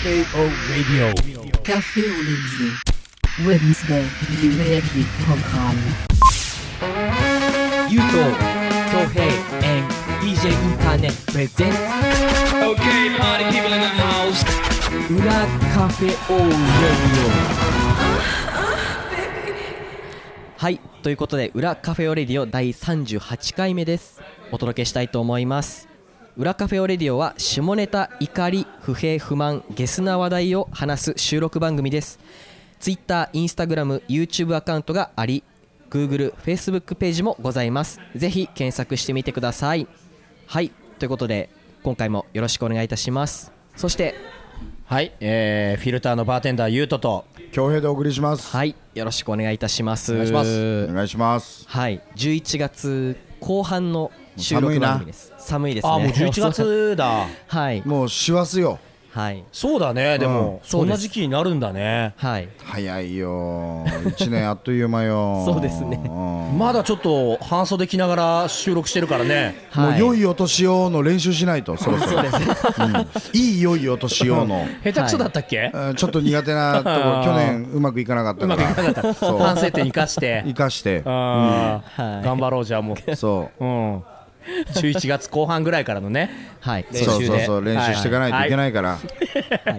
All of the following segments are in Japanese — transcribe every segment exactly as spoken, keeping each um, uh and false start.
Cafe O Radio. Cafe O Radio. Wednesday Directly Program. ゆうと恭平 and ディージェー インターネットプレゼンツ Okay, party people in the house. 裏カフェオーレディオ。はい、ということで裏カフェオレディオだいさんじゅうはちかいめです。お届けしたいと思います。裏カフェオレディオは下ネタ、怒り、不平不満、ゲスな話題を話す収録番組です。 Twitter、Instagram、YouTube アカウントがあり、 Google、Facebook ページもございます。ぜひ検索してみてください。はい、ということで今回もよろしくお願いいたします。そしてはい、えー、フィルターのバーテンダーゆうとと恭平でお送りします。 はい、よろしくお願いいたします。 お願いします。 お願いします。 はい、じゅういちがつこう半の収録番組です。寒いですね。 あ、もうじゅういちがつだはいもう師走よ。 はい、 そうだね。でも、 うん、 そんな時期になるんだね。 はい、 早いよいちねんあっという間よそうですね、 うん、 まだちょっと半袖着ながら収録してるからね、 はい、 もう良いお年をの練習しないとそろそろ。そうです、うん、いい良いお年をの下手くそだったっけ、 はい、ちょっと苦手なところ去年うまくいかなかったからうまくいかなかった反省点生かして生かしてあ、 うんはい、 頑張ろう。じゃあもうそう、 うんじゅういちがつこう半ぐらいからのね、 はい、 練習でそうそうそう練習していかないといけないから。 はい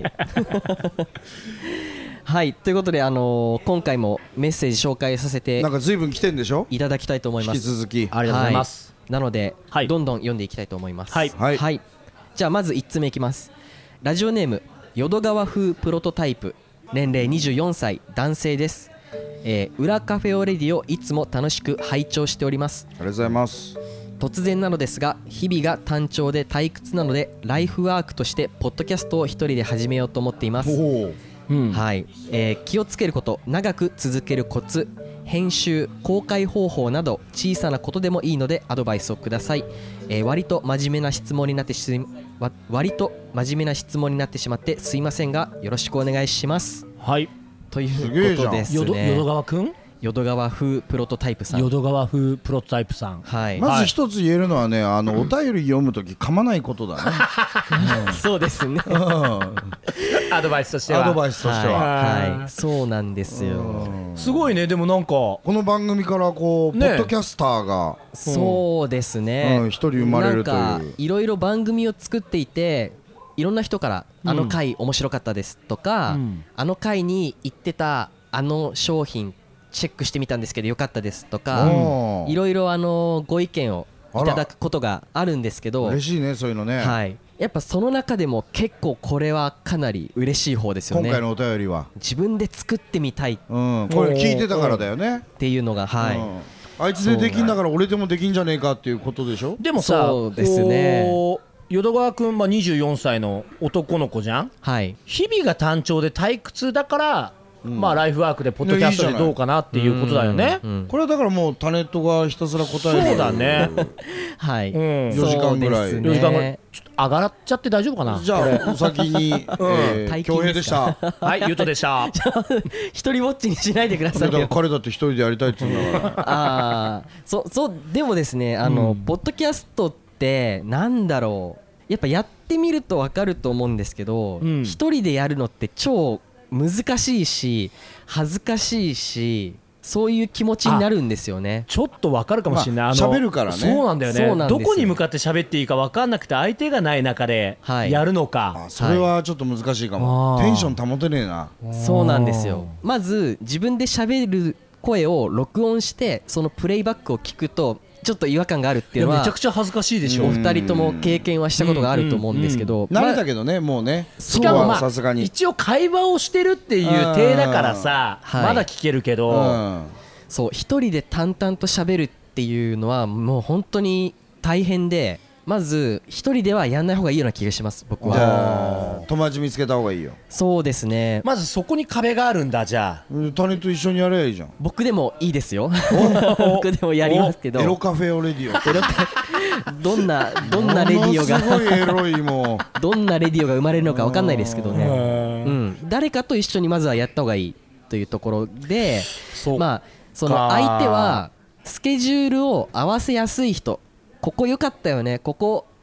はい、ということで、あのー、今回もメッセージ紹介させてなんか随分来てんでしょ。 いただきたいと思います。 引き続きありがとうございます、 はい、なので、 はい、 どんどん読んでいきたいと思います。 はい、 はいはい、じゃあまずいつつめいきます。ラジオネーム淀川風プロトタイプ、年齢にじゅうよんさい男性です。えー、裏カフェオレディをいつも楽しく拝聴しております。 ありがとうございます。 突然なのですが、日々が単調で退屈なのでライフワークとしてポッドキャストを一人で始めようと思っています。 おうん、 はい、えー、気をつけること、長く続けるコツ、編集、公開方法など小さなことでもいいのでアドバイスをください。えー、割と真面目な質問になってしわ割と真面目な質問になってしまってすいませんがよろしくお願いします。 はい、 ということですね。 淀淀川くん淀川風プロトタイプさん、 淀川風プロトタイプさん、 はい、 まず一つ言えるのはね、あのお便り読むとき噛まないことだね。 うん、そうですね。 アドバイスとしてはアドバイスとしては、 はいはい、そうなんですよ。 すごいね。でもなんかこの番組からこう、 ね、 ポッドキャスターがそうですね、 うん、一人生まれるという。 なんかいろいろ番組を作っていて、いろんな人からあの回面白かったですとか、うん、あの回に言ってたあの商品チェックしてみたんですけどよかったですとか、いろいろあのご意見をいただくことがあるんですけど、 嬉しいねそういうのね。 はい、やっぱその中でも結構これはかなり嬉しい方ですよね。 今回のお便りは自分で作ってみたい、 うん、これ聞いてたからだよねっていうのが、はい、 うん、あいつでできんだから俺でもできんじゃねえかっていうことでしょ。 でもさ、 そうですね、 淀川くん、まあ、にじゅうよんさいの男の子じゃん、はい、日々が単調で退屈だから、うん、まあライフワークでポッドキャストでどうかなっていうことだよね。 うんうん、 これはだからもうタネットがひたすら答える。 そうだねはい、うん、 よじかんぐらい、 ね、 よじかんぐらいちょっと上がっちゃって大丈夫かな。 じゃあお先に、うん、えー、恭平でした。 はい、ゆうとでした一人ぼっちにしないでくださいよ。 だから彼だって一人でやりたいって言うんだからああ、そそうでもですね、あの、うん、ポッドキャストってなんだろう、やっぱやってみると分かると思うんですけど、うん、一人でやるのって超難しいし恥ずかしいし、そういう気持ちになるんですよね。 ちょっと分かるかもしれない。 喋、まあ、るからね。 そうなんだよね。どこに向かって喋っていいか分かんなくて相手がない中でやるのか、 はい、あ、それはちょっと難しいかも。テンション保てねえな。 そうなんですよ。まず自分で喋る声を録音してそのプレイバックを聞くとちょっと違和感があるっていうのはめちゃくちゃ恥ずかしいでしょ。 お二人とも経験はしたことがあると思うんですけど、 慣れたけどね、もうね。 しかもまあ一応会話をしてるっていう体だからさ、まだ聞けるけど、 そう一人で淡々と喋るっていうのはもう本当に大変で、まず一人ではやんない方がいいような気がします。僕は。 じゃあ友達見つけた方がいいよ。 そうですね。 まずそこに壁があるんだ。じゃあタネと一緒にやればいいじゃん。 僕でもいいですよ。僕でもやりますけど。 エロカフェオレディオ。 エロカどんなどんなレディオがすごいエロいもうどんなレディオが生まれるのか分かんないですけどね。うん、誰かと一緒にまずはやった方がいいというところで、まあその相手はスケジュールを合わせやすい人、ここ良かったよね、ここ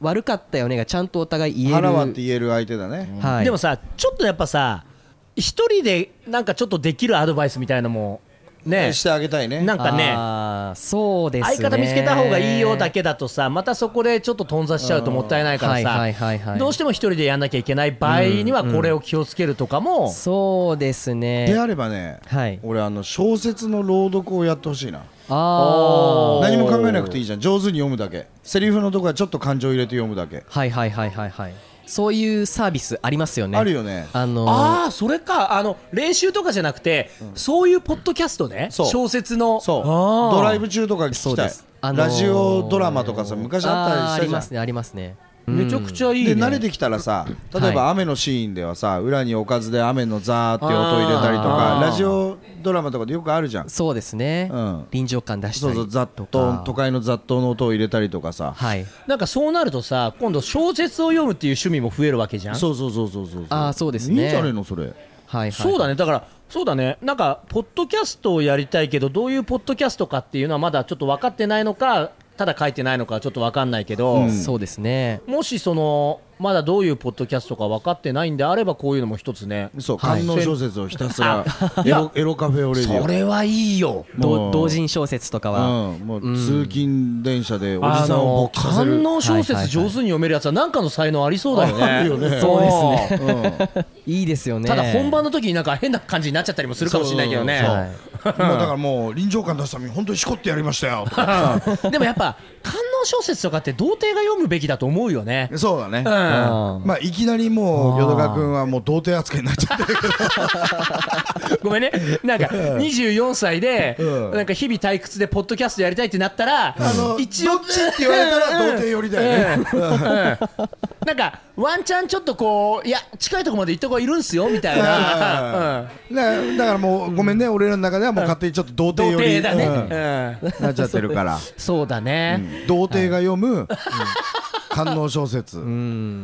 悪かったよねがちゃんとお互い言える、 腹割って言える相手だね、 はい、 でもさちょっとやっぱさ一人でなんかちょっとできるアドバイスみたいなのもねしてあげたいね。 なんかねあそうですね、 相方見つけた方がいいよだけだとさまたそこでちょっと頓挫しちゃうともったいないからさ、どうしても一人でやんなきゃいけない場合にはこれを気をつけるとかも、 うんうん、そうですね。 であればね、はい、俺あの小説の朗読をやってほしいな。 あ何も考えなくていいじゃん、上手に読むだけ、セリフのとこはちょっと感情入れて読むだけ。 はいはいはいはいはい、そういうサービスありますよね。 あるよね。 あのー、 あーそれか、あの練習とかじゃなくて、うん、そういうポッドキャストね、小説のそうドライブ中とか聞きたい、あのー、ラジオドラマとかさ昔あったりしたじゃん。 ありますねありますね。 めちゃくちゃいいね。 で慣れてきたらさ、例えば雨のシーンではさ、裏におかずで雨のザーって音を入れたりとか、ラジオドラマとかでよくあるじゃん。 そうですね、うん、臨場感出したりとか、 そうそう雑踏都会の雑踏の音を入れたりとかさ、 はい、 なんかそうなるとさ今度小説を読むっていう趣味も増えるわけじゃん。 そうそうそうそうそう。 ああそうですね。 いいんじゃねえのそれ。はいはい、そうだね。だからそうだね、なんかポッドキャストをやりたいけどどういうポッドキャストかっていうのはまだちょっと分かってないのかただ書いてないのかちょっと分かんないけど、 うん、そうですね。 もしそのまだどういうポッドキャストか分かってないんであればこういうのも一つね。 そう、官能小説をひたすらエロ、エロカフェオレディオ。 それはいいよ。 同人小説とかは、 うん、もう通勤電車でおじさんを勃起させる。 官能小説上手に読めるやつは何かの才能ありそうだよね。 あるよね。 そうですね、うん、いいですよね。 ただ本番の時になんか変な感じになっちゃったりもするかもしれないけどね。 もうだからもう臨場感出すために本当にしこってやりましたよでもやっぱ官能小説とかって童貞が読むべきだと思うよね。 そうだね、うん、まあいきなりもう淀川君はもう童貞扱いになっちゃってるけどごめんね、なんかにじゅうよんさいでなんか日々退屈でポッドキャストやりたいってなったら、 あの一応どっちって言われたら童貞寄りだよね、うんうんうん、 なんかワンチャンちょっとこういや近いとこまで行った子がいるんすよみたいな、 うん、だ, だからもうごめんね、俺らの中ではもう勝手にちょっと童貞寄り、 童貞だね、 うん、なっちゃってるからそうだね、 うん、童貞が読む、はい、官能小説、うん、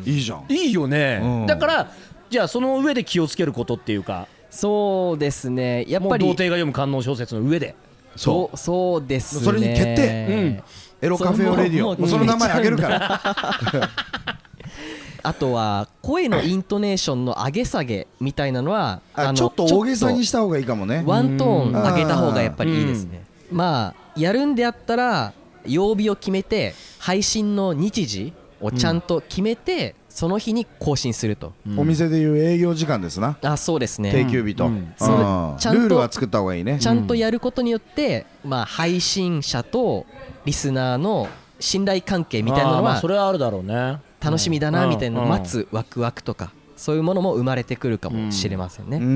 いいじゃん。 いいよね、うん、だからじゃあその上で気をつけることっていうか。 そうですね、やっぱりもう童貞が読む官能小説の上で。 そうそうですね、 それに決定、うん、エロカフェオレディオ、そ の, もうその名前あげるからあとは声のイントネーションの上げ下げみたいなのはあのちょっと大げさにした方がいいかもね。 ワントーン上げた方がやっぱりいいですね。まあやるんであったら曜日を決めて配信の日時をちゃんと決めて、うん、その日に更新すると、 うん、お店でいう営業時間ですな。 あ、そうですね、 定休日と、うん、そうちゃんとルールは作った方がいいね。 ちゃんとやることによって、まあ、配信者とリスナーの信頼関係みたいなのはそれはあるだろうね。 楽しみだなみたいなのを待つワクワクとかそういうものも生まれてくるかもしれませんね、うんうん、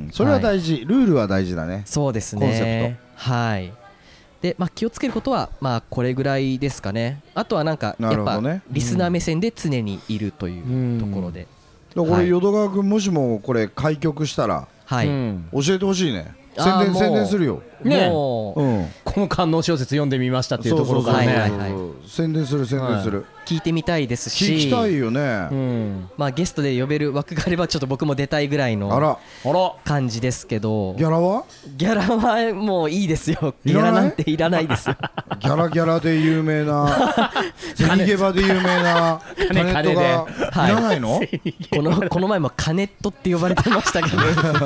それは大事、はい、ルールは大事だね。 そうですね、コンセプト、はいで、まあ、気をつけることはまあこれぐらいですかね。あとはなんかやっぱリスナー目線で常にいるというところで、 うん、これ淀川君もしもこれ開局したら、はい、教えてほしいね。宣伝宣伝するよね、もう、うん、この官能小説読んでみましたっていうところからね、 宣伝する宣伝する、 はい、聞いてみたいですし、 聞きたいよね、 うん、まあゲストで呼べる枠があればちょっと僕も出たいぐらいの感じですけど。 ギャラはギャラはもういいですよ。ギャラなんていらないですよギャラギャラで有名なゼニゲバで有名なカネットがいらないの、はい、 このこの前もカネットって呼ばれてましたけど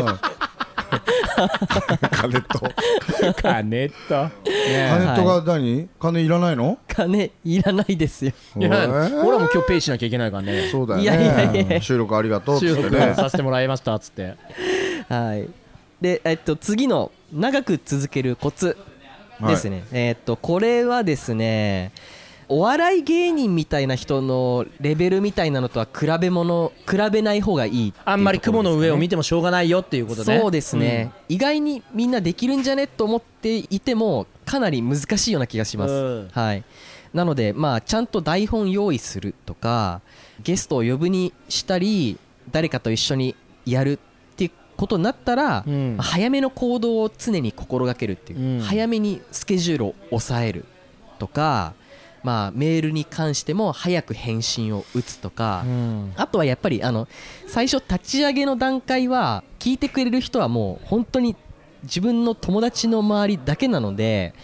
カネットカネット、 ね、カネットが何、はい、金いらないの？ 金いらないですよ。 いや、えー、俺はもう今日ペイしなきゃいけないからね。 そうだよね。 いやいやいや収録ありがとうっつってね、 収録させてもらいましたっつってはいで、えっと、次の長く続けるコツですね、はい、えっとこれはですね、お笑い芸人みたいな人のレベルみたいなのとは比べ物比べない方がいいっていうところですね。 あんまり雲の上を見てもしょうがないよっていうことね。 そうですね、うん、意外にみんなできるんじゃねと思っていてもかなり難しいような気がします、うん、はい、なのでまあちゃんと台本用意するとかゲストを呼ぶにしたり誰かと一緒にやるっていうことになったら、うん、早めの行動を常に心がけるっていう、うん、早めにスケジュールを抑えるとか、まあ、メールに関しても早く返信を打つとか、うん、あとはやっぱりあの最初立ち上げの段階は聞いてくれる人はもう本当に自分の友達の周りだけなので、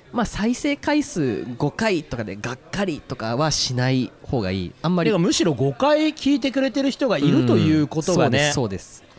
まあ再生回数ごかいとかでがっかりとかはしない方がいい。あんまりむしろごかい聞いてくれてる人がいるということがね、 そうですそうです、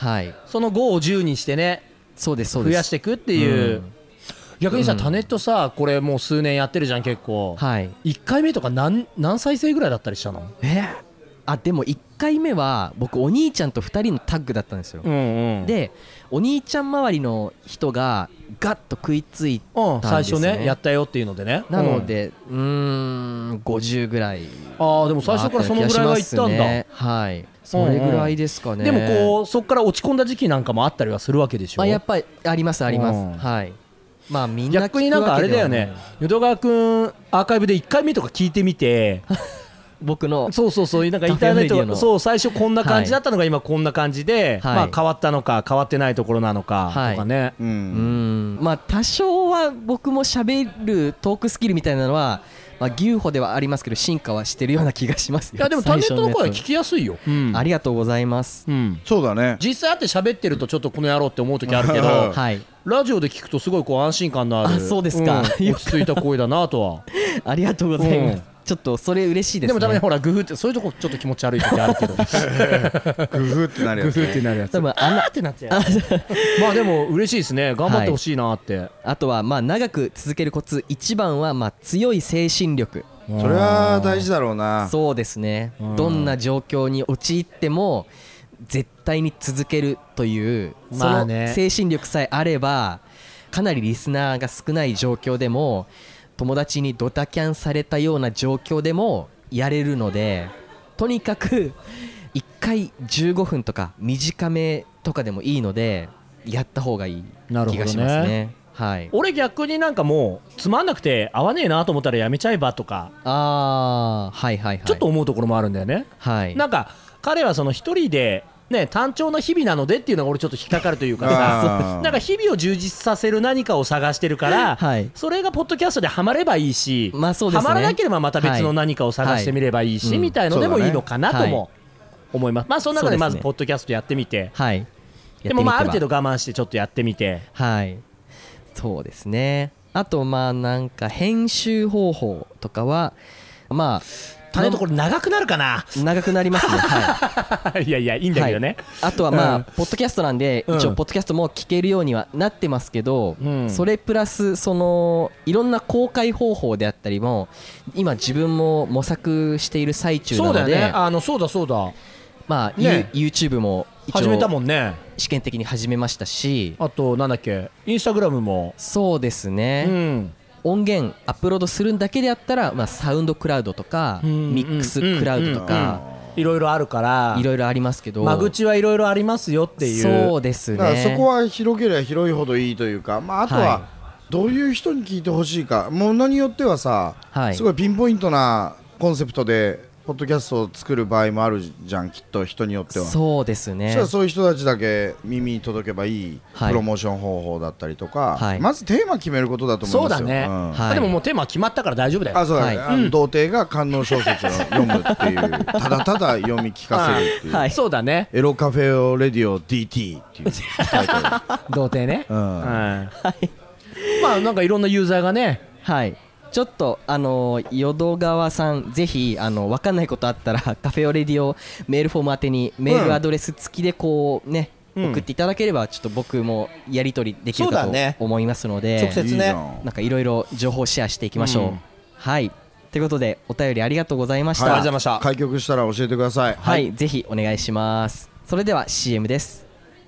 はい、 そのごをじゅうにしてね、 そうですそうです、 増やしていくっていう、うん、逆にさ、うん、タネットさこれもう数年やってるじゃん結構、はい、いっかいめとか 何, 何再生ぐらいだったりしたの？ えー、あでもいっかいめは僕お兄ちゃんとふたりのタッグだったんですよ、うんうん、でお兄ちゃん周りの人がガッと食いついたんですね、 うん、最初ねやったよっていうのでね、 なので、うん、うーんごじゅうぐらい、 ああでも最初からそのぐらいはいったんだ、 ね、はいそれぐらいですかね、 うんうん、でもこうそこから落ち込んだ時期なんかもあったりはするわけでしょ？ あやっぱりありますあります、うん、はいまあみんな逆になんかあれだよね、淀川くんアーカイブでいっかいめとか聞いてみて僕のそうそうそうなんかインターネットがそう最初こんな感じだったのが今こんな感じで、はい、まあ変わったのか変わってないところなのかとかね、はい、うん、 うんまあ多少は僕も喋るトークスキルみたいなのはまあ牛歩ではありますけど進化はしてるような気がしますよ。 いやでもタネットの声は聞きやすいよ、 うん、ありがとうございます、 うん、そうだね。 実際会って喋ってるとちょっとこの野郎って思う時あるけど、はい、ラジオで聞くとすごいこう安心感のある、 あそうですか、 うん、落ち着いた声だなとはありがとうございます、うんちょっとそれ嬉しいですね。 でもたまにほらグフってそういうとこちょっと気持ち悪い時あるけどグフってなるやつ、ね、 グフってなるやつ多分あなってなっちゃうまあでも嬉しいですね、頑張ってほしいなって、はい、 あとはまあ長く続けるコツ一番はまあ強い精神力、 それは大事だろうな。 そうですね、どんな状況に陥っても絶対に続けるというその精神力さえあればかなりリスナーが少ない状況でも友達にドタキャンされたような状況でもやれるので、とにかくいっかいじゅうごふんとか短めとかでもいいのでやった方がいい気がしますね。はい、 俺逆になんかもうつまんなくて合わねえなと思ったらやめちゃえばとかあ、はいはいはい、 ちょっと思うところもあるんだよね、はい、なんか彼はその一人でね、単調な日々なのでっていうのが俺ちょっと引っかかるというかさなんか日々を充実させる何かを探してるから、はい、それがポッドキャストでハマればいいし、まあそうですね、ハマらなければまた別の何かを探してみればいいし、はい、みたいのでもいいのかなとも思います、はい、まあその中でまずポッドキャストやってみて、はい、でもまあある程度我慢してちょっとやってみて、 はい、そうですね。あとまあなんか編集方法とかはまあ種ところ長くなるかな、 長くなりますね、はい、 いやいやいいんだけどね、 はい、あとはまあ、うん、ポッドキャストなんで、うん、一応ポッドキャストも聞けるようにはなってますけど、うん、それプラスそのいろんな公開方法であったりも今自分も模索している最中なので、そうだよね、 あのそうだそうだ、 まあ、ね、YouTube も一応始めたもんね、 試験的に始めましたし、 あとなんだっけインスタグラムもそうですね、うん、音源アップロードするんだけであったら、まあ、サウンドクラウドとか、うん、ミックスクラウドとか、 いろいろあるからいろいろありますけど間口はいろいろありますよっていう。 そうですね、 だからそこは広ければ広いほどいいというか、まあ、あとはどういう人に聞いてほしいか、ものによってはさ、はい、すごいピンポイントなコンセプトでポッドキャストを作る場合もあるじゃん、きっと人によっては。 そうですね。 そしたらそういう人たちだけ耳に届けばいいプロモーション方法だったりとか、はい、まずテーマ決めることだと思うんですよ。 そうだね、うんはい、でももうテーマ決まったから大丈夫だよ。 あ、そうだね、はい、うん、童貞が官能小説を読むっていうただただ読み聞かせるっていう、 はい、そうだね、 エロカフェオレディオ ディーティー っていうタイトル童貞ね、うん、はい、まあなんかいろんなユーザーがね、 はい、ちょっとあのー、淀川さんぜひあの分かんないことあったらカフェオレディオメールフォーム宛てにメールアドレス付きでこうね、うん、送っていただければちょっと僕もやり取りできるかと思いますので、 直接ね、 なんかいろいろ情報シェアしていきましょう、うん、はいということでお便りありがとうございました、 はい、ありがとうございました。 開局したら教えてください。 はい、はい、ぜひお願いします。それでは シーエム です。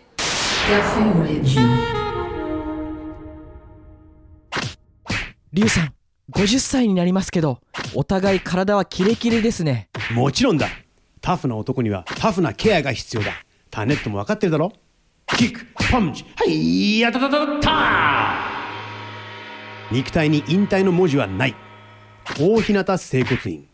リュウさんごじゅっさいになりますけどお互い体はキレキレですね。 もちろんだ。タフな男にはタフなケアが必要だ。タネットも分かってるだろ。キックパンチ、はいやたたたた。肉体に引退の文字はない。大日向整骨院。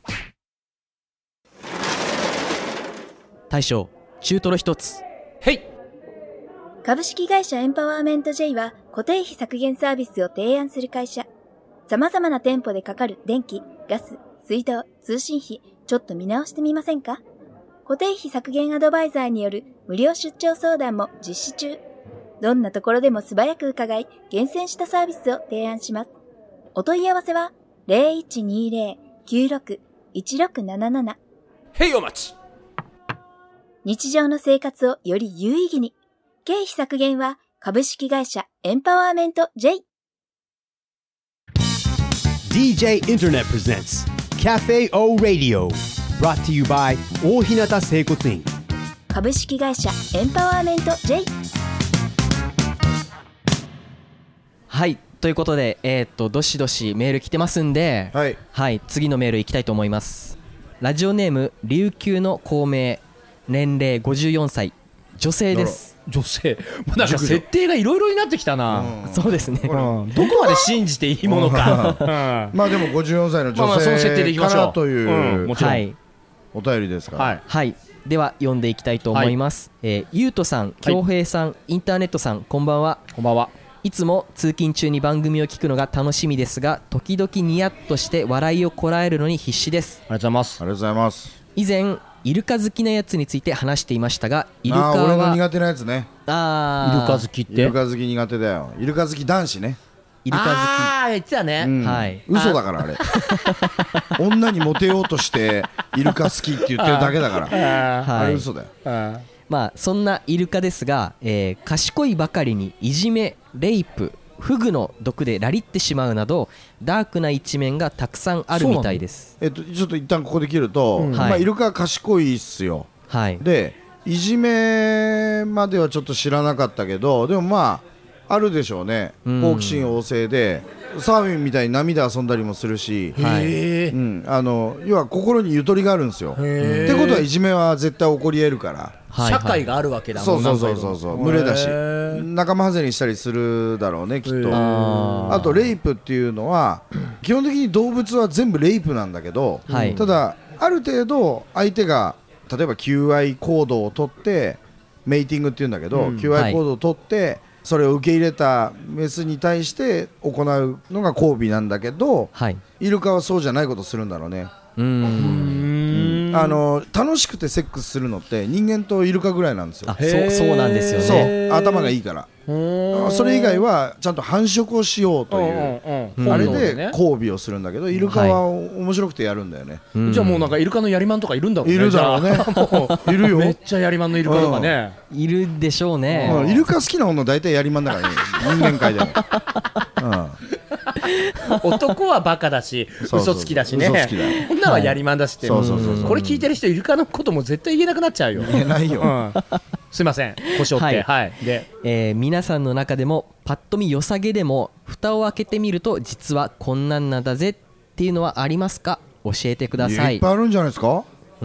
大将中トロ一つ。 へい。 株式会社エンパワーメント J は固定費削減サービスを提案する会社。様々な店舗でかかる電気、ガス、水道、通信費、ちょっと見直してみませんか？固定費削減アドバイザーによる無料出張相談も実施中。どんなところでも素早く伺い、厳選したサービスを提案します。 お問い合わせは ゼロいちにゼロ きゅうろく いちろくなななな。 へいお待ち。 日常の生活をより有意義に。経費削減は株式会社エンパワーメント J。 ディージェー Internet presents Cafe O Radio brought to you by 大日向整骨院株式会社エンパワーメント J。 はい、ということでえー、っとどしどしメール来てますんで、 はい、 はい、次のメールいきたいと思います。ラジオネーム琉球の孔明、年齢ごじゅうよんさい、女性です。 女性、もうなんか設定がいろいろになってきたな、 うん、そうですね、うん、 どこまで信じていいものか、うん、 まあでもごじゅうよんさいの女性からという、 うん、もちろん、はい、 お便りですから、 はい、はい、では読んでいきたいと思います、はい、えー、ゆうとさん、恭平さん、はい、インターネットさん、こんばんは。 こんばんは。 いつも通勤中に番組を聞くのが楽しみですが、時々ニヤッとして笑いをこらえるのに必死です。 ありがとうございます。 ありがとうございます。 以前イルカ好きなやつについて話していましたが、イルカはあ俺の苦手なやつね。 あイルカ好きってイルカ好き苦手だよ。イルカ好き男子ね。 イルカ好き、 ああ言ってたね、 うん、 はい、 嘘だからあれ女にモテようとしてイルカ好きって言ってるだけだから あ, あれ嘘だよ。 あまあそんなイルカですが、えー、賢いばかりにいじめ、レイプ、フグの毒でラリってしまうなどダークな一面がたくさんあるみたいです。 えっと、ちょっと一旦ここで切ると、うん、まあ、イルカは賢いっすよ、はい、でいじめまではちょっと知らなかったけど、でもまああるでしょうね、好奇心旺盛でサーフィンみたいに波で遊んだりもするし、はい、うん、あの要は心にゆとりがあるんですよ。ってことはいじめは絶対起こり得るから、 社会があるわけだもん。 そうそうそうそう、群れだし仲間外れにしたりするだろうねきっと。 あ, あとレイプっていうのは基本的に動物は全部レイプなんだけど、はい、ただある程度相手が例えば求愛行動をとってメイティングっていうんだけど、うん、求愛行動をとって、はい、それを受け入れたメスに対して行うのが交尾なんだけど、はい、イルカはそうじゃないことするんだろうね。うーん、あの楽しくてセックスするのって人間とイルカぐらいなんですよ。 あ、そうそうなんですよね。 そう、頭がいいから。それ以外はちゃんと繁殖をしようという、うんうん、あれで交尾をするんだけど、イルカは面白くてやるんだよね、 はい、じゃあもうなんかイルカのやりまんとかいるんだろうね。 いるだろうねいるよ、 めっちゃやりまんのイルカとかね、 うん、いるでしょうね、 うん、イルカ好きな女大体やりまんだからね人間界でも、 うん、男はバカだし嘘つきだしね、女はやりまんだしって、はい、そうそうそうそう、これ聞いてる人イルカのことも絶対言えなくなっちゃうよ。 言えないよ、うん、 すいません、腰折って、はい、はい、で、 えー、皆さんの中でもパッと見良さげでも蓋を開けてみると実はこんなんなんだぜっていうのはありますか？教えてください。 いっぱいあるんじゃないですか。うん、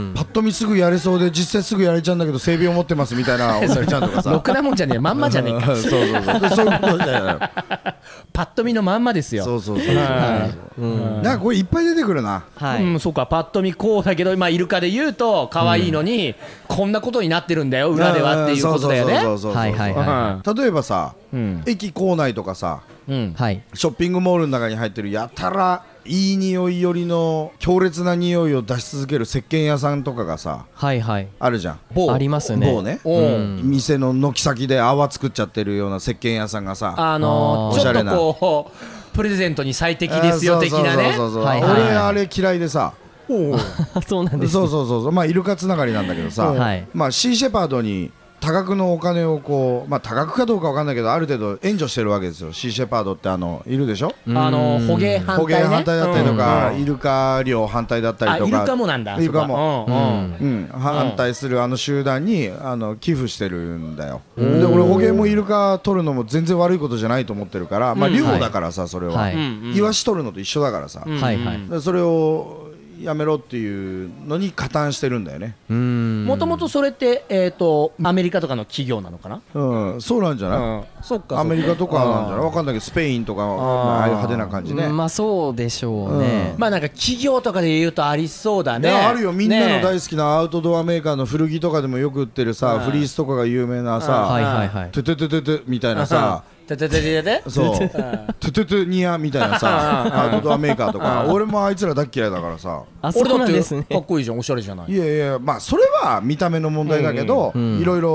パッと見すぐやれそうで実際すぐやれちゃうんだけど性病持ってますみたいなおさりちゃんとかさろくなもんじゃねえ、まんまじゃねえかそうそうそうそういうことだよパッと見のまんまですよ。 そうそうそうそう、はい、うん、なんかこれいっぱい出てくるな、 はい、うん、そうか、パッと見こうだけど、まあ、イルカで言うと可愛いのに、うん、こんなことになってるんだよ裏ではっていうことだよね。 例えばさ、うん、駅構内とかさ、うん、はい、ショッピングモールの中に入ってるやたらいい匂いよりの強烈な匂いを出し続ける石鹸屋さんとかがさ、はいはい、あるじゃん。 某ありますね。 某ね、うん、店の軒先で泡作っちゃってるような石鹸屋さんがさ、 あのー、ちょっとこうプレゼントに最適ですよ的なね。 俺あれ嫌いでさそうなんです、ね、 そうそうそうそう、まあイルカつながりなんだけどさ、はい、まあシーシェパードに多額のお金をこう、まあ多額かどうかわかんないけどある程度援助してるわけですよ。シーシェパードってあのいるでしょ、 あの捕鯨反対ね、 捕鯨反対だったりとか、うん、イルカ漁反対だったりとか、 あイルカもなんだ、 イルカも、うんうんうん、反対するあの集団にあの寄付してるんだよ。で俺捕鯨もイルカ取るのも全然悪いことじゃないと思ってるから、まあ漁だからさ、それは、はい、イワシ取るのと一緒だからさ、うん、はいはい、それをやめろっていうのに加担してるんだよね。 もともとそれって、えーと、アメリカとかの企業なのかな。 うん、そうなんじゃない、うん、そっか、アメリカとかなんじゃない、わかんないけどスペインとかああいう派手な感じね、 まあそうでしょうね、 うん、まあなんか企業とかで言うとありそうだね。 あるよ、みんなの大好きなアウトドアメーカーの古着とかでもよく売ってるさ、フリースとかが有名なさ、はいはいはい、トゥトゥトゥトゥトゥみたいなさてててててそうトゥトゥトゥニアみたいなさアウトドアメーカーとか俺もあいつら大嫌いだからさ。 あ、そうなんですね。俺だってかっこいいじゃん、おしゃれじゃない。 いやいや、まあそれは見た目の問題だけど、いろいろ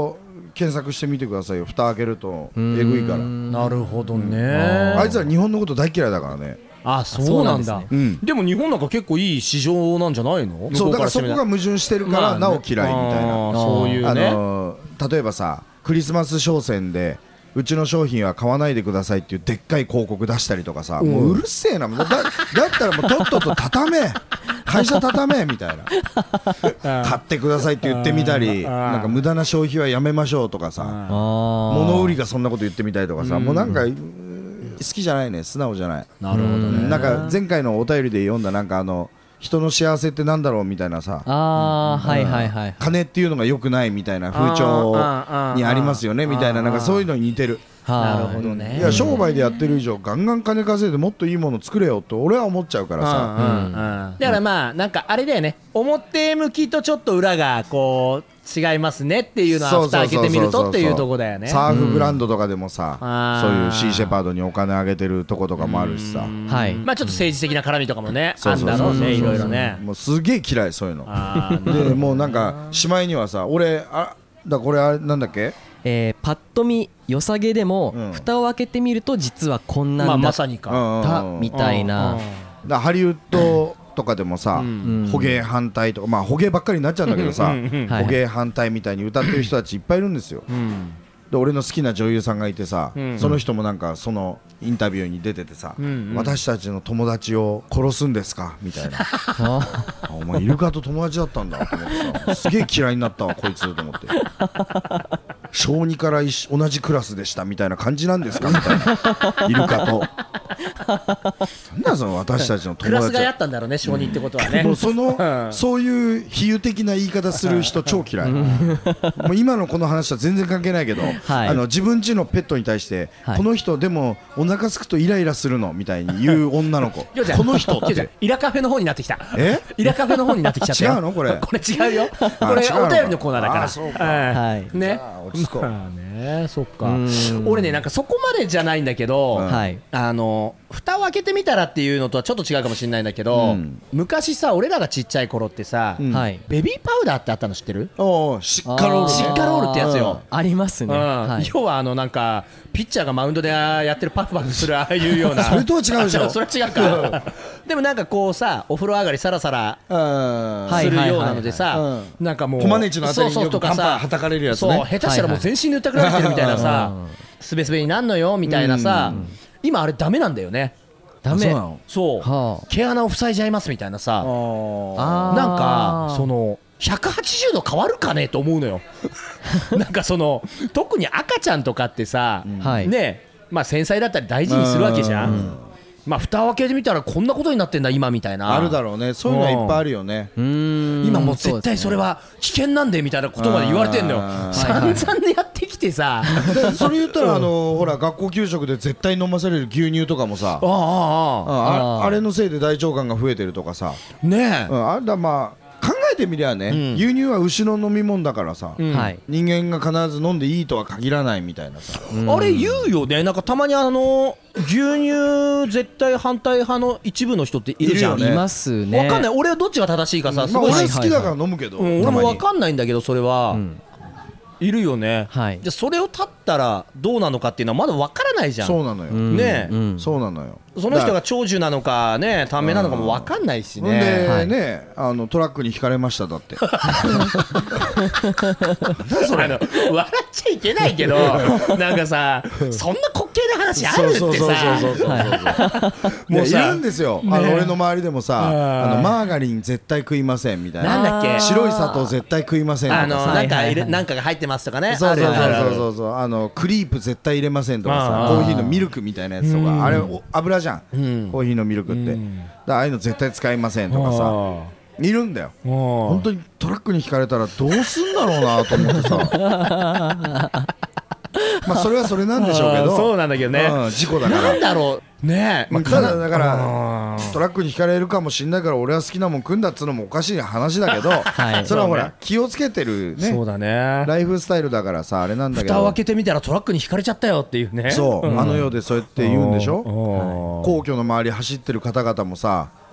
検索してみてくださいよ。蓋開けるとえぐいから。 なるほどね。 あいつら日本のこと大嫌いだからね。 あ、そうなんだ。 で, ねうん、でも日本なんか結構いい市場なんじゃないの？ そうだからそこが矛盾してるからなお嫌いみたいな、 まあね、そういうね、あのー、例えばさクリスマス商戦でうちの商品は買わないでくださいっていうでっかい広告出したりとかさ、うん、もううるせえな、だ, だったらもうとっとと畳め会社畳めみたいな買ってくださいって言ってみたり、なんか無駄な消費はやめましょうとかさ、物売りがそんなこと言ってみたりとかさ、もうなんか好きじゃないね、素直じゃない。 なるほどね。 なんか前回のお便りで読んだなんかあの人の幸せってなんだろうみたいなさ、 あ、うん、はいはいはい、 金っていうのが良くないみたいな風潮にありますよねみたいな、なんかそういうのに似てる。 なるほどね。 いや商売でやってる以上ガンガン金稼いでもっといいもの作れよって俺は思っちゃうからさ、 うんうんうん、だからまあなんかあれだよね、表向きとちょっと裏がこう違いますねっていうのは蓋開けてみるとっていうとこだよね。 サーフブランドとかでもさ、うん、そういうシーシェパードにお金あげてるとことかもあるしさ、 はい、 まあちょっと政治的な絡みとかもねあんだろうね、いろいろね。 もうすげえ嫌いそういうので、もうなんかしまいにはさ、俺あだこれあれなんだっけ、 えー、パッと見良さげでも、うん、蓋を開けてみると実はこんなんだった、まあ、まさにかみたいな。 だハリウッドとかでもさ、うん、捕鯨反対とか、まあ捕鯨ばっかりになっちゃうんだけどさ、捕鯨反対みたいに歌ってる人たちいっぱいいるんですよ、うん、で俺の好きな女優さんがいてさ、うん、その人もなんかそのインタビューに出ててさ、うん、私たちの友達を殺すんですかみたいなお前イルカと友達だったんだと思ってさ、すげえ嫌いになったわこいつと思って、小にから一同じクラスでしたみたいな感じなんですかみたいな、イルカとなんだその私たちの友達クラスがやったんだろうね、小にってことはね。 もうその、うん、そういう比喩的な言い方する人超嫌いもう今のこの話は全然関係ないけど、はい、あの自分家のペットに対して、はい、この人でもお腹すくとイライラするのみたいに言う女の子この人ってイラカフェの方になってきた。 えイラカフェの方になってきちゃったよ。 違うのこれこれ違うよこれお便りのコーナーだから。 あそうか、 はい、ね、 落ち着こう、 まあね、そっか。俺ねなんかそこまでじゃないんだけど、うん、あの蓋を開けてみたらっていうのとはちょっと違うかもしれないんだけど、うん、昔さ俺らがちっちゃい頃ってさ、うん、ベビーパウダーってあったの知ってる？ おシッカロール、 シッカロールってやつよ。 ありますね、うんはい、 要はあのなんかピッチャーがマウンドでやってるパフパフするああいうようなそれとは違うでしょ。 それは違うかでもなんかこうさお風呂上がりサラサラするようなのでさ、なんかもうコマネチのあたりによくパンパンはたかれるやつね。 そう下手したらもう全身塗ったくられてるみたいなさすべすべになんのよみたいなさ、今あれダメなんだよね。 ダメ。 そう、はあ、毛穴を塞いじゃいますみたいなさ、あなんかそのひゃくはちじゅうど変わるかねと思うのよなんかその特に赤ちゃんとかってさ、うん、ねまあ繊細だったり大事にするわけじゃん、うん、まあ蓋を開けてみたらこんなことになってんだ今みたいなあるだろうね。そういうのはいっぱいあるよね。 うん、今もう絶対それは危険なんでみたいなことまで言われてんのよ。散々やってきてさそれ言ったらあのほら学校給食で絶対飲まされる牛乳とかもさ、ああ あ, あ, あれのせいで大腸がんが増えてるとかさねえ、うん、あれだまあ考えてみりゃね、うん、牛乳は牛の飲み物だからさ、うん、人間が必ず飲んでいいとは限らないみたいなさ、 うん、あれ言うよね。なんかたまにあの牛乳絶対反対派の一部の人っているじゃん。 いますね。 わかんない。俺はどっちが正しいかさ、 うん、すごい、まあ、俺好きだから飲むけど、 うん、俺もわかんないんだけどそれは、うんいるよね、はい、じゃあそれを立ったらどうなのかっていうのはまだ分からないじゃん。 そうなのよ、 ね、 うん、そうなのよ。 その人が長寿なのかね短命なのかも分かんないしね。 で、 はい、 ねあのトラックにひかれましただってそれあの笑っちゃいけないけどなんかさそんな滑稽な話あるってさもういるんですよ、ね、あの俺の周りでもさあのマーガリン絶対食いませんみたいな。 なんだっけ白い砂糖絶対食いませんとかさ、あのなんか入れなんかが入ってますとかね。 そうそうそうそうそう、あのクリープ絶対入れませんとかさ、コーヒーのミルクみたいなやつとか、あれ油じゃん、うん、コーヒーのミルクって、うん、だああいうの絶対使いませんとかさいるんだよ。本当にトラックにひかれたらどうすんだろうなと思ってさまあそれはそれなんでしょうけどそうなんだけどね、 うん、事故だからなんだろうねえ、 まあ、ただだからトラックにひかれるかもしんないから俺は好きなもん食うんだっつうのもおかしい話だけど、はい、それはほら気をつけてるね。 そうだね、 ライフスタイルだからさあれなんだけど蓋を開けてみたらトラックにひかれちゃったよっていうね。 そう、うん、あの世でそうやって言うんでしょ。皇居の周り走ってる方々もさ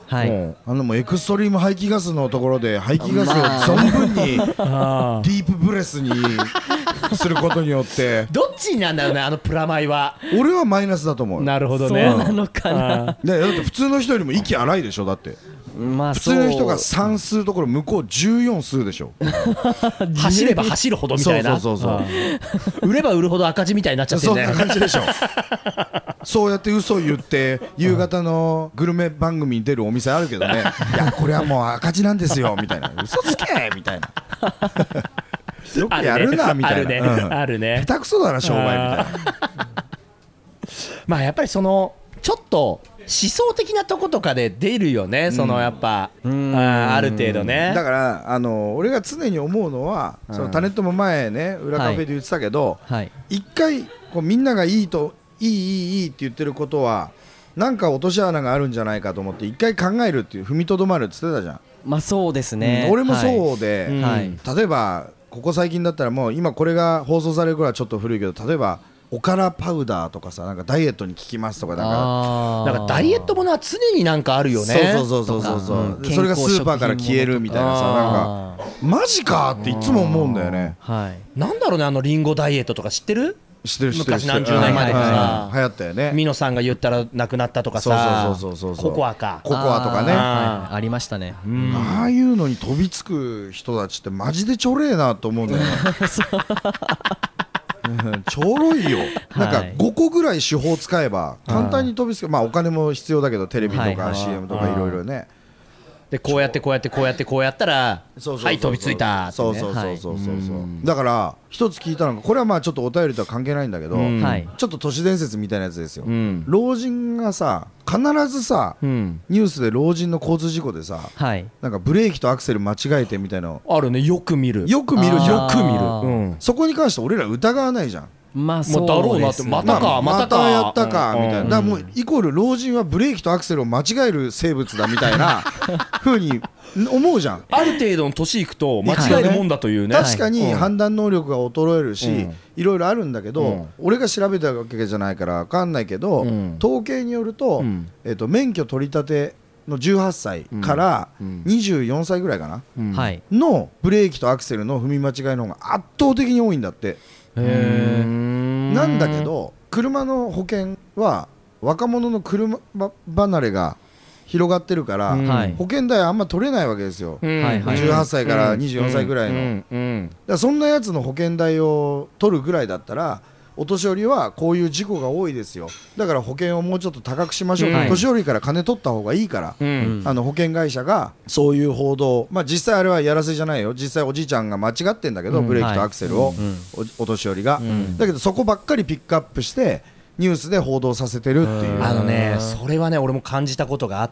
はい、 あのもうエクストリーム排気ガスのところで排気ガスを存分にディープブレスにすることによってどっちなんだろうね、あのプラマイは。 俺はマイナスだと思う。 なるほどね。 そうなのかな。 でだって普通の人よりも息荒いでしょ。だってまあ、 普通の人がさん吸うところ向こうじゅうよん吸うでしょ走れば走るほどみたいな。 そうそうそうそう売れば売るほど赤字みたいになっちゃってるね。 そんな感じでしょそうやって嘘を言って夕方のグルメ番組に出るお店あるけどねいやこれはもう赤字なんですよみたいな嘘つけみたいなよくやるなみたいな。 あるね、うん、あるね。 下手くそだな商売みたいなまあやっぱりそのちょっと思想的なとことかで出るよね、うん、そのやっぱ あ, ある程度ね。 だからあの俺が常に思うのは、うん、そのタネットも前ね裏カフェで言ってたけど、はい、一回こうみんながいいといいいいいいって言ってることはなんか落とし穴があるんじゃないかと思って一回考えるっていう踏みとどまるって言ってたじゃん。 まあそうですね、 うん、俺もそうで、 はい、 例えばここ最近だったらもう今これが放送される頃はちょっと古いけど例えばおからパウダーとかさなんかダイエットに効きますとかなんかなんかダイエットものは常になんかあるよね。 そうそうそうそうそう、うん、それがスーパーから消えるみたいなさなんかマジかっていつも思うんだよね。 はい、 なんだろうねあのリンゴダイエットとか知ってる？ 知ってる知ってる昔何十年前とかさ流行ったよね。 ミノさんが言ったら亡くなったとかさココアかココアとかねあ, ありましたね、 うん、ああいうのに飛びつく人たちってマジでちょれえなと思うんだよねちょろいよ。なんかごこぐらい手法使えば簡単に飛びつく、まあお金も必要だけどテレビとか シーエム とかいろいろね。 でこうやってこうやってこうやってこうやったらはい飛びついたってね。 そうそうそうそうそうそう。だから一つ聞いたのがこれはまあちょっとお便りとは関係ないんだけど、ちょっと都市伝説みたいなやつですよ。老人がさ必ずさニュースで老人の交通事故でさなんかブレーキとアクセル間違えてみたいなのあるね。よく見るよく見るじゃん。 よく見る。 そこに関して俺ら疑わないじゃん。 まあそうだろうなってまたかまたかやったかみたいな。だからもうイコール老人はブレーキとアクセルを間違える生物だみたいな風に思うじゃん。 ある程度の年いくと間違えるもんだというね。 確かに判断能力が衰えるしいろいろあるんだけど俺が調べたわけじゃないから分かんないけど統計によるとえと免許取り立てのじゅうはっさいからにじゅうよんさいぐらいかなのブレーキとアクセルの踏み間違いの方が圧倒的に多いんだって。 へなんだけど車の保険は若者の車離れが広がってるから、うん、保険代あんま取れないわけですよ、うん、じゅうはっさいからにじゅうよんさいぐらいの、うんうん、だからそんなやつの保険代を取るぐらいだったらお年寄りはこういう事故が多いですよ。だから保険をもうちょっと高くしましょう、うん、年寄りから金取った方がいいから、うん、あの保険会社がそういう報道、まあ、実際あれはやらせじゃないよ。実際おじいちゃんが間違ってんだけど、うん、ブレーキとアクセルを、はい、お, お年寄りが、うん、だけどそこばっかりピックアップしてニュースで報道させてるっていう。 あのねそれはね俺も感じたことがあって、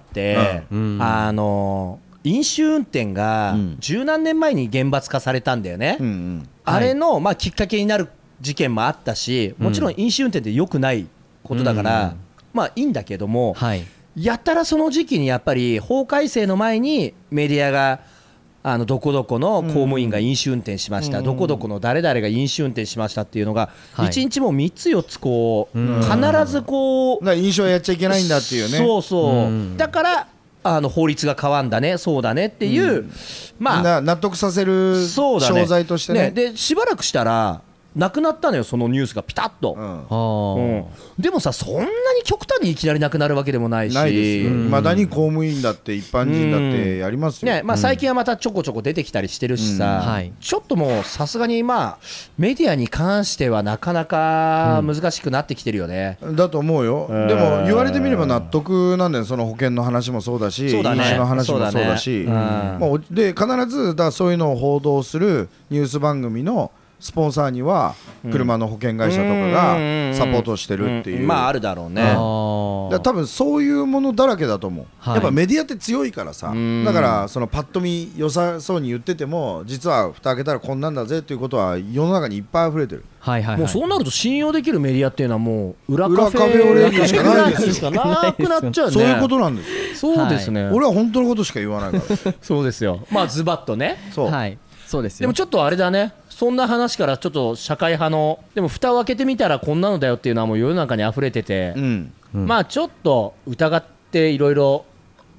うん、あの飲酒運転が十何年前に厳罰化されたんだよね、うんうん、あれの、まあ、きっかけになる事件もあったしもちろん飲酒運転って良くないことだから、うん、まあいいんだけども、はい、やたらその時期にやっぱり法改正の前にメディアがあのどこどこの公務員が飲酒運転しました、うん、どこどこの誰々が飲酒運転しましたっていうのがいちにちもみっつよっつこう、うん、必ずこうだから飲酒はやっちゃいけないんだっていうね。 そうそう、うん、だからあの法律が変わんだねそうだねっていう、うん、まあ納得させる商材として ね, ねでしばらくしたらなくなったのよそのニュースがピタッと、うんうん、でもさそんなに極端にいきなりなくなるわけでもないしないですよ。まだに公務員だって一般人だってやりますよ、 ねまあ、最近はまたちょこちょこ出てきたりしてるしさ、うんはい、ちょっともうさすがにまあメディアに関してはなかなか難しくなってきてるよね、 うん、だと思うよ。でも言われてみれば納得なんだよ。その保険の話もそうだしそうだ、ね、 飲酒の話もそうだし、まあ、で必ずだそういうのを報道するニュース番組のスポンサーには車の保険会社とかがサポートしてるっていう、 うんうん、まああるだろうね。だ多分そういうものだらけだと思う、はい、やっぱメディアって強いからさ。だからそのパッと見良さそうに言ってても実は蓋開けたらこんなんだぜっていうことは世の中にいっぱい溢れてる、 はいはいはい、もうそうなると信用できるメディアっていうのはもう裏カフェ裏カフェオレディしかないですよしかなくなっちゃうね。 そういうことなんですよ。 そうですね、 はい、俺は本当のことしか言わないからそうですよ。まあズバッとね。 そう、 はい、そうですよ。 でもちょっとあれだねそんな話からちょっと社会派のでも蓋を開けてみたらこんなのだよっていうのはもう世の中に溢れてて、うんうん、まあちょっと疑っていろいろ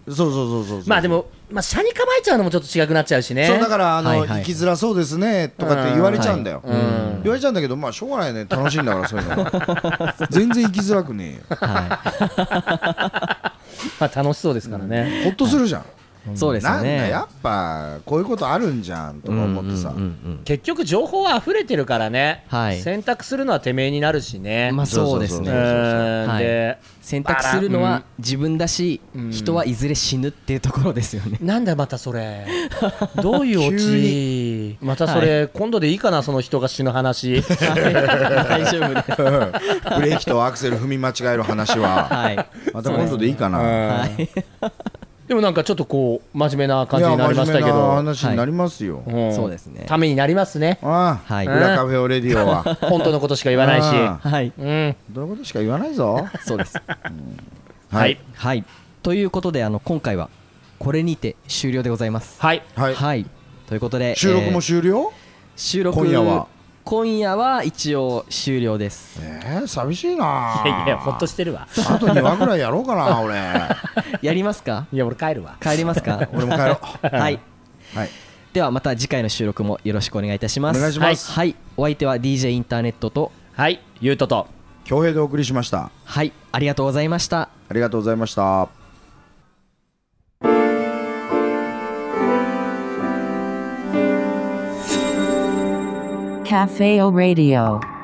そうそうそうそう。 まあでも、まあ、車に構えちゃうのもちょっと違くなっちゃうしね。 そうだからあの、 はいはい生きづらそうですねとかって言われちゃうんだよ、 うんはいうん、 言われちゃうんだけど、まあしょうがないね、楽しいんだからそういうの全然生きづらくねえよ、はいまあ楽しそうですからね、 ほっとするじゃん、 うん、そうですよね。 なんだやっぱこういうことあるんじゃんとか思ってさ、うんうんうんうん、 結局情報は溢れてるからね、 はい、 選択するのはてめえになるしね。 まあそうですね。で選択するのは自分だし、うん、人はいずれ死ぬっていうところですよね。 なんだまたそれどういうオチまたそれ、はい、今度でいいかな、その人が死ぬ話、はい、大丈夫ですブレーキとアクセル踏み間違える話は、はい、また今度でいいかな、はい、 でもなんかちょっとこう真面目な感じになりましたけど、いや真面目な話になりますよ、 はい、うん、 そうですね、 ためになりますね。 ああ、はい、裏カフェオレディオは本当のことしか言わないし、 はい、 うん、本当のことしか言わないぞそうです、うん、 はい、 はい、ということであの今回はこれにて終了でございます。 はい、 はいはい、ということで収録も終了、 えー、収録今夜は今夜は一応終了です。 えー、寂しいな。 いやいやほっとしてるわ。 あとにわぐらいやろうかな俺やりますか。 いや俺帰るわ。 帰りますか俺も帰ろうはい、 はい、 ではまた次回の収録もよろしくお願いいたします。 お願いします。 はい、はい、お相手は ディージェー インターネットと、 はい、ゆうとと恭平でお送りしました。 はい、ありがとうございました。 ありがとうございました。 Café O Radio